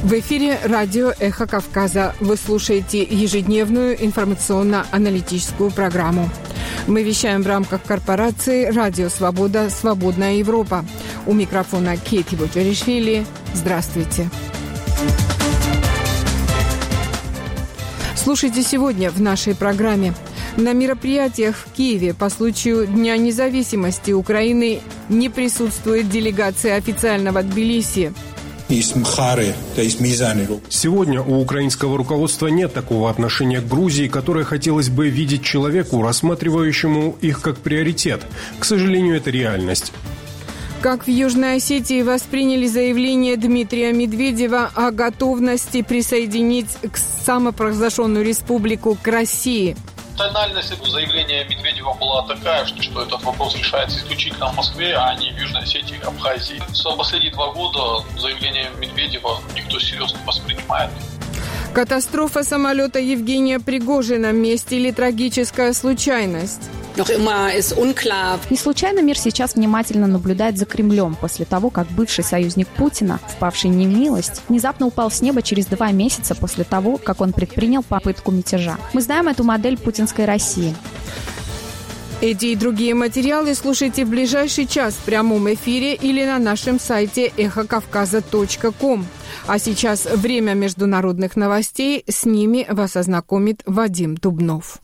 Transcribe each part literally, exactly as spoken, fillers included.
В эфире радио «Эхо Кавказа». Вы слушаете ежедневную информационно-аналитическую программу. Мы вещаем в рамках корпорации «Радио Свобода. Свободная Европа». У микрофона Кейти Боджаришвили. Здравствуйте. Слушайте сегодня в нашей программе. На мероприятиях в Киеве по случаю Дня независимости Украины не присутствует делегация официального Тбилиси. Сегодня у украинского руководства нет такого отношения к Грузии, которое хотелось бы видеть человеку, рассматривающему их как приоритет. К сожалению, это реальность. Как в Южной Осетии восприняли заявление Дмитрия Медведева о готовности присоединить к самопровозглашенную республику к России? Тональность заявления Медведева была такая, что, что этот вопрос решается исключительно в Москве, а не в Южной Осетии и Абхазии. За последние два года заявление Медведева никто серьезно не воспринимает. Катастрофа самолета Евгения Пригожина – месть или трагическая случайность? Не случайно мир сейчас внимательно наблюдает за Кремлем после того, как бывший союзник Путина, впавший в немилость, внезапно упал с неба через два месяца после того, как он предпринял попытку мятежа. Мы знаем эту модель путинской России. Эти и другие материалы слушайте в ближайший час в прямом эфире или на нашем сайте эхо кавказа точка ком. А сейчас время международных новостей. С ними вас ознакомит Вадим Дубнов.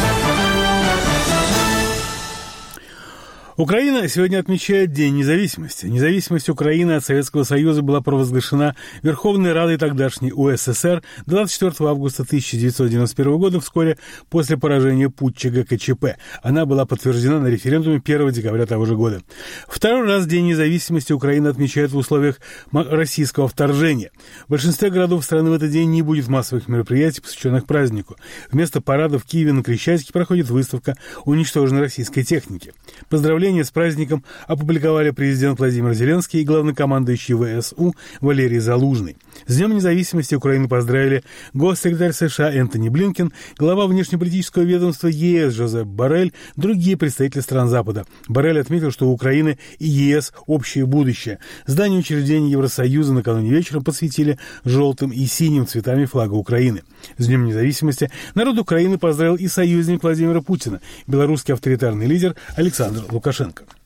Украина сегодня отмечает День независимости. Независимость Украины от Советского Союза была провозглашена Верховной Радой тогдашней УССР двадцать четвёртого августа тысяча девятьсот девяносто первого года, вскоре после поражения путча ГКЧП. Она была подтверждена на референдуме первого декабря того же года. Второй раз День независимости Украины отмечают в условиях российского вторжения. В большинстве городов страны в этот день не будет массовых мероприятий, посвященных празднику. Вместо парада в Киеве на Крещатике проходит выставка уничтоженной российской техники. Поздравления с праздником опубликовали президент Владимир Зеленский и главнокомандующий ВСУ Валерий Залужный. С Днем независимости Украины поздравили госсекретарь США Энтони Блинкен, глава внешнеполитического ведомства ЕС Жозеп Боррель, другие представители стран Запада. Боррель отметил, что у Украины и ЕС общее будущее. Здание учреждения Евросоюза накануне вечером посвятили желтым и синим цветами флага Украины. С Днем независимости народ Украины поздравил и союзник Владимира Путина, белорусский авторитарный лидер Александр Лукашенко.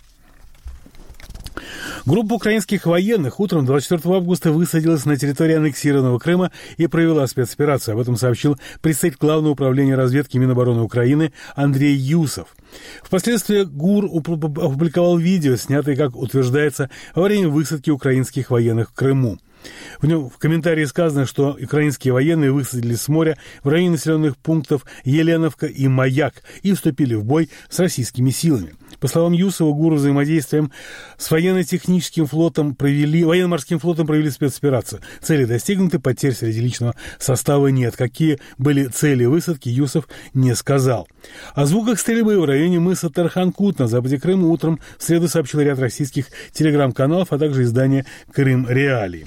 Группа украинских военных утром двадцать четвёртого августа высадилась на территории аннексированного Крыма и провела спецоперацию. Об этом сообщил представитель Главного управления разведки Минобороны Украины Андрей Юсов. Впоследствии ГУР опубликовал видео, снятое, как утверждается, во время высадки украинских военных в Крыму. В нем в комментарии сказано, что украинские военные высадились с моря в районе населенных пунктов Еленовка и Маяк и вступили в бой с российскими силами. По словам Юсова, ГУР взаимодействием с военно-техническим флотом провели, военно-морским флотом провели спецоперацию. Цели достигнуты, потерь среди личного состава нет. Какие были цели высадки, Юсов не сказал. О звуках стрельбы в районе мыса Тарханкут на западе Крыма утром в среду сообщил ряд российских телеграм-каналов, а также издание «Крым Реалии».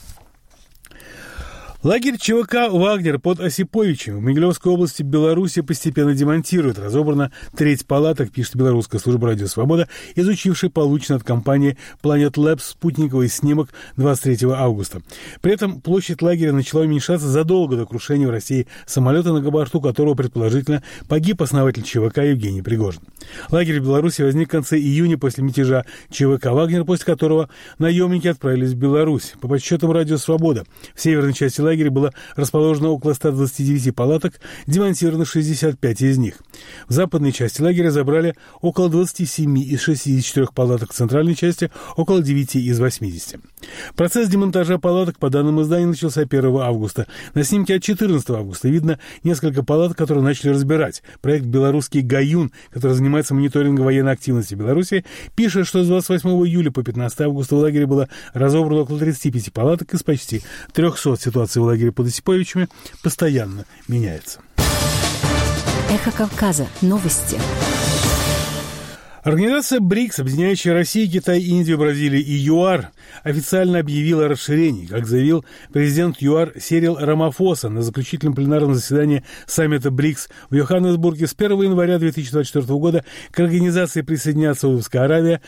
Лагерь ЧВК «Вагнер» под Осиповичем в Могилевской области Беларуси постепенно демонтирует. Разобрана треть палаток, пишет белорусская служба «Радио Свобода», изучившая полученный от компании Planet Labs спутниковый снимок двадцать третьего августа. При этом площадь лагеря начала уменьшаться задолго до крушения в России самолета, на борту которого, предположительно, погиб основатель ЧВК Евгений Пригожин. Лагерь в Беларуси возник в конце июня после мятежа ЧВК «Вагнер», после которого наемники отправились в Беларусь. По подсчетам «Радио Свобода», в северной части лагеря В лагере было расположено около ста двадцати девяти палаток, демонтировано шестьдесят пять из них. В западной части лагеря забрали около двадцати семи из шестидесяти четырёх палаток, в центральной части около девяти из восьмидесяти. Процесс демонтажа палаток, по данным издания, начался первого августа. На снимке от четырнадцатого августа видно несколько палаток, которые начали разбирать. Проект «Белорусский Гаюн», который занимается мониторингом военной активности в Беларуси, пишет, что с двадцать восьмого июля по пятнадцатого августа в лагере было разобрано около тридцати пяти палаток из почти трехсот. Ситуация в лагере под Осиповичами постоянно меняется. Эхо Кавказа. Новости. Организация БРИКС, объединяющая Россию, Китай, Индию, Бразилию и ЮАР, официально объявила о расширении. Как заявил президент ЮАР Сирил Рамафоса на заключительном пленарном заседании саммита БРИКС в Йоханнесбурге, с первого января две тысячи двадцать четвёртого года к организации присоединятся Саудовская Аравия,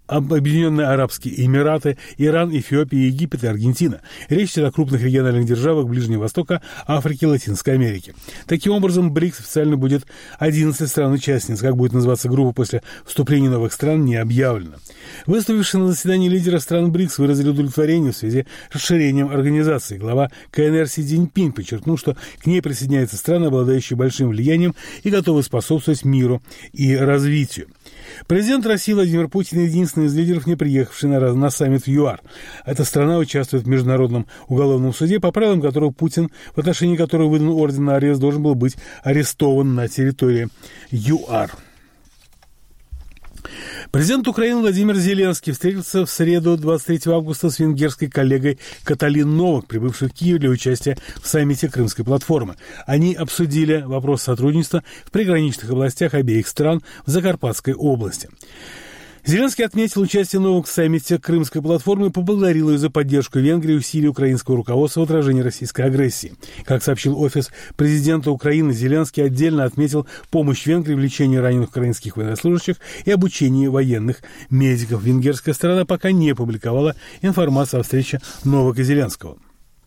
Объединенные Арабские Эмираты, Иран, Эфиопия, Египет и Аргентина. Речь идет о крупных региональных державах Ближнего Востока, Африки и Латинской Америки. Таким образом, БРИКС официально будет одиннадцать стран-участниц. Как будет называться группа после вступления новых стран, не объявлено. Выступившие на заседании лидеры стран БРИКС выразили удовлетворение в связи с расширением организации. Глава КНР Си Цзиньпин подчеркнул, что к ней присоединяются страны, обладающие большим влиянием и готовы способствовать миру и развитию. Президент России Владимир Путин единственный из лидеров, не приехавший на, на саммит в ЮАР. Эта страна участвует в Международном уголовном суде, по правилам которого Путин, в отношении которого выдан орден на арест, должен был быть арестован на территории ЮАР. Президент Украины Владимир Зеленский встретился в среду двадцать третьего августа с венгерской коллегой Каталин Новак, прибывшей в Киев для участия в саммите Крымской платформы. Они обсудили вопрос сотрудничества в приграничных областях обеих стран в Закарпатской области. Зеленский отметил участие Новак в саммите Крымской платформы и поблагодарил ее за поддержку Венгрии и усилий украинского руководства в отражении российской агрессии. Как сообщил офис президента Украины, Зеленский отдельно отметил помощь Венгрии в лечении раненых украинских военнослужащих и обучении военных медиков. Венгерская сторона пока не опубликовала информацию о встрече Новака и Зеленского.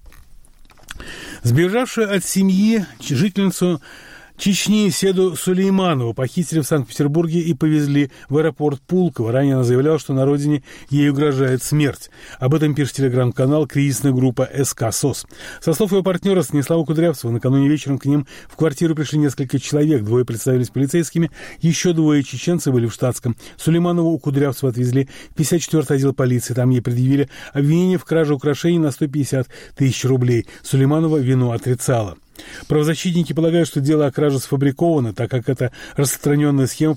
Сбежавшую от семьи жительницу Чечни Седу Сулейманову похитили в Санкт-Петербурге и повезли в аэропорт Пулково. Ранее она заявляла, что на родине ей угрожает смерть. Об этом пишет телеграм-канал кризисная группа СК СОС. Со слов ее партнера Станислава Кудрявцева, накануне вечером к ним в квартиру пришли несколько человек. Двое представились полицейскими, еще двое чеченцев были в штатском. Сулейманову у Кудрявцева отвезли в пятьдесят четвёртый отдел полиции. Там ей предъявили обвинение в краже украшений на сто пятьдесят тысяч рублей. Сулейманова вину отрицала. Правозащитники полагают, что дело о краже сфабриковано, так как эта распространенная схема